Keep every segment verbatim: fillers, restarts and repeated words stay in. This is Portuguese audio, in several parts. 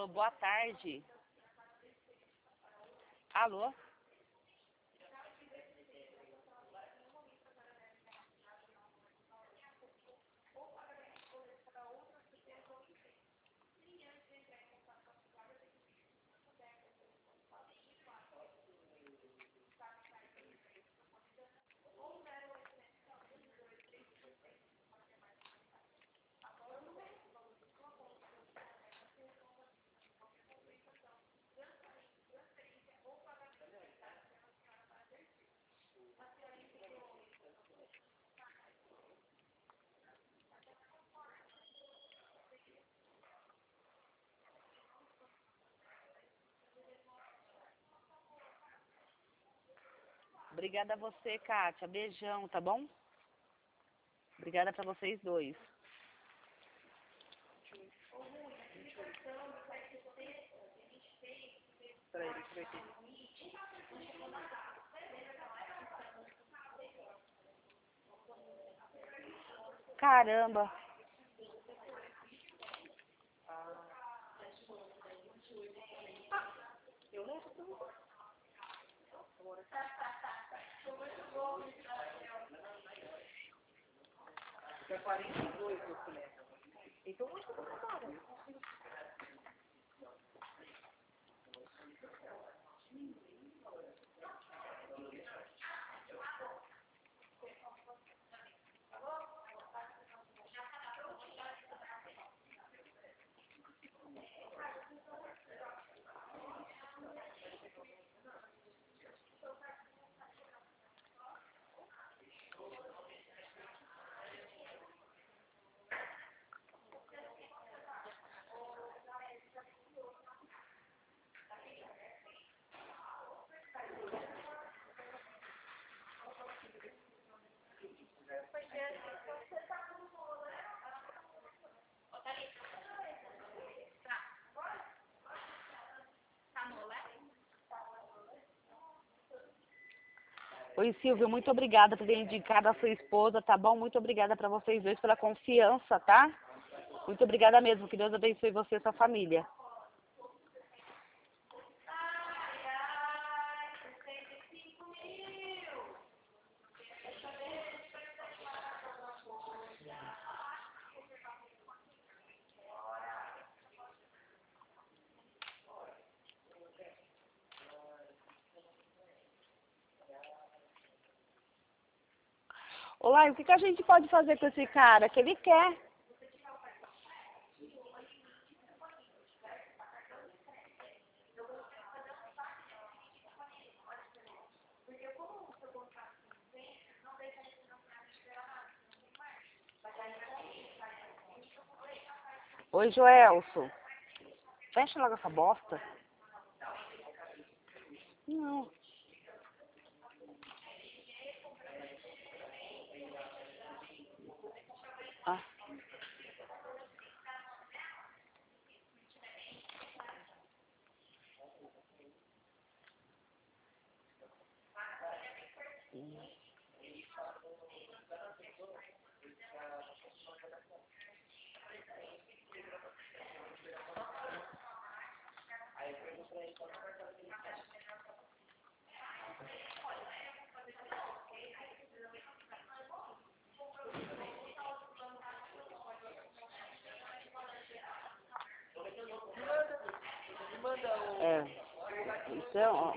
falou boa tarde. Alô? Obrigada a você, Kátia. Beijão, tá bom? Obrigada pra vocês dois. Caramba. É quarenta e dois, meu filho. Então, onde que eu vou parar? Oi, Silvio, muito obrigada por ter indicado a sua esposa, tá bom? Muito obrigada pra vocês dois pela confiança, tá? Muito obrigada mesmo. Que Deus abençoe você e sua família. Olá, e o que, que a gente pode fazer com esse cara? Que ele quer. Oi, Joelson. Fecha logo essa bosta. Não. Ah. É. Então, ó.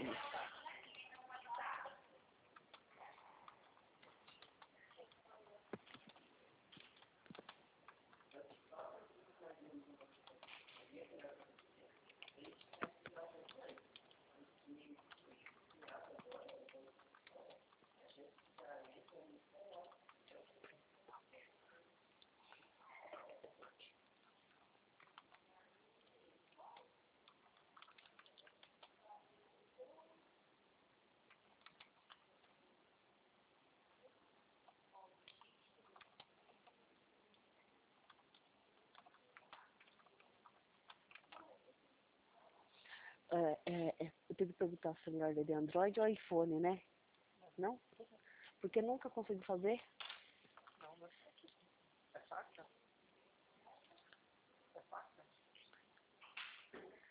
É, é, é, eu tenho que perguntar se o celular dele é Android ou iPhone, né? Não? Porque nunca consegui fazer. Não, mas é fácil. É fácil.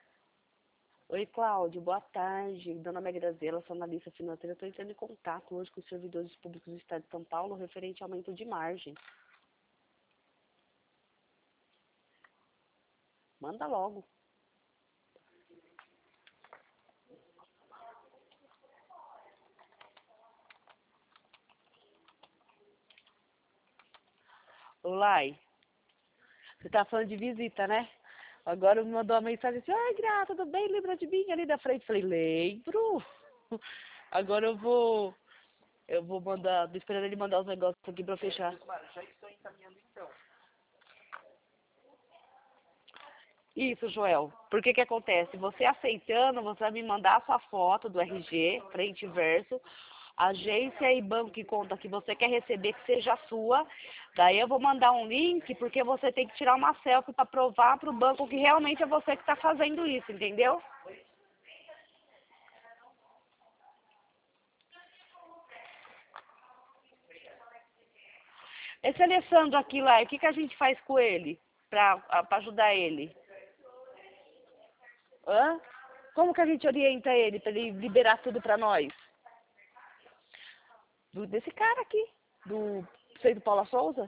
Oi, Cláudio, boa tarde. Meu nome é Grazela, sou analista financeira. Estou entrando em contato hoje com os servidores públicos do Estado de São Paulo referente ao aumento de margem. Manda logo. Olá, você tá falando de visita, né? Agora me mandou uma mensagem assim, ai, Gra, tudo bem? Lembra de mim ali da frente? Falei, lembro. Agora eu vou, eu vou mandar, tô esperando ele mandar os negócios aqui pra eu fechar. Já estou encaminhando então. Isso, Joel. Por que que acontece? Você aceitando, você vai me mandar a sua foto do R G, frente e verso, agência e banco que conta que você quer receber que seja sua. Daí eu vou mandar um link, porque você tem que tirar uma selfie para provar para o banco que realmente é você que está fazendo isso, entendeu? Esse Alessandro aqui lá, o que, que a gente faz com ele para ajudar ele? Hã? Como que a gente orienta ele para ele liberar tudo para nós? Do, desse cara aqui, do sei do Paula Souza.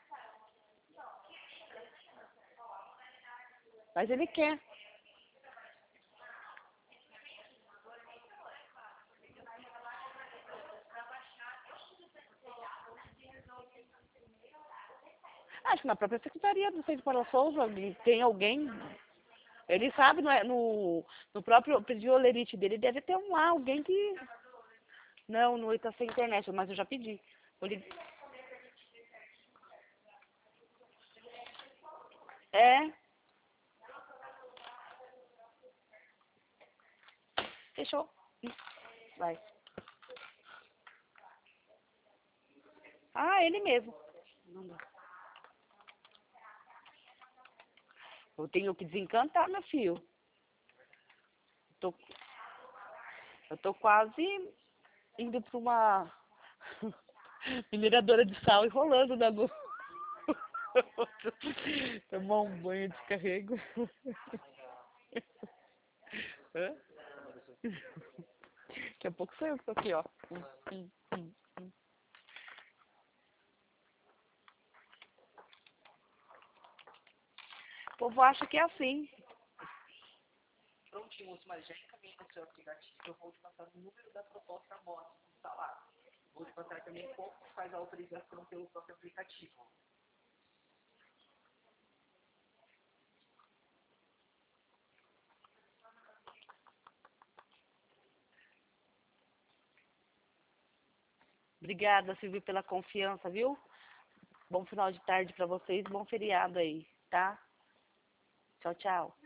Mas ele quer. Acho que na própria secretaria do Sei do Paula Souza tem alguém. Ele sabe, no, no, no próprio pedido olerite dele, deve ter um lá, alguém que. Não, não está sem internet, mas eu já pedi. Eu lig- É, fechou. Vai. Ah, ele mesmo. Eu tenho que desencantar, meu filho. Tô, eu tô quase indo para uma mineradora de sal e rolando na lua. Tomar um banho de descarrego. Hã? Daqui a pouco sou eu que tô aqui, ó. Hum, hum, hum, hum. O povo acha que é assim. Prontinho, mas já encaminhei no seu aplicativo. Eu vou te passar o número da proposta moto do salário. Vou te passar também como faz a autorização pelo próprio aplicativo. Obrigada, Silvio, pela confiança, viu? Bom final de tarde pra vocês, bom feriado aí, tá? Tchau, tchau.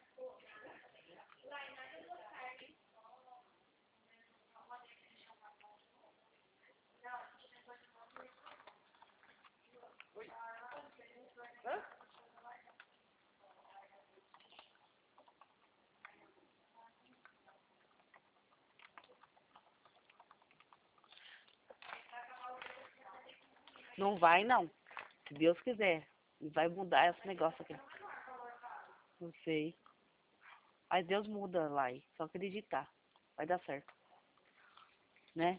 Não vai, não. Se Deus quiser. E vai mudar esse negócio aqui. Não sei. Mas Deus muda lá, e só acreditar. Vai dar certo. Né?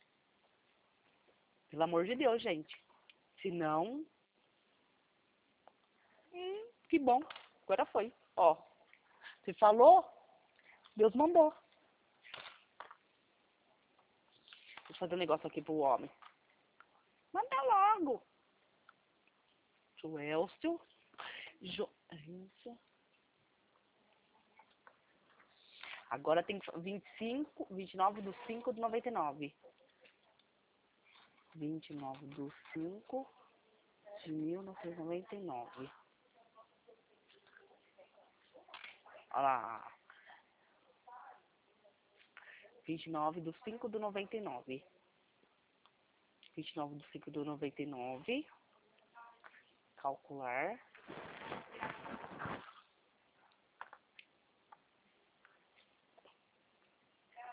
Pelo amor de Deus, gente. Se não, hum, que bom. Agora foi. Ó, você falou, Deus mandou. Vou fazer um negócio aqui pro homem. Manda logo. Joelcio. Jo... Isso. Agora tem vinte e cinco, vinte e nove do cinco de noventa e nove. vinte e nove do cinco de mil novecentos e noventa e nove. Olha lá. vinte e nove do cinco do noventa e nove. vinte e nove do cinco do noventa e nove. Calcular.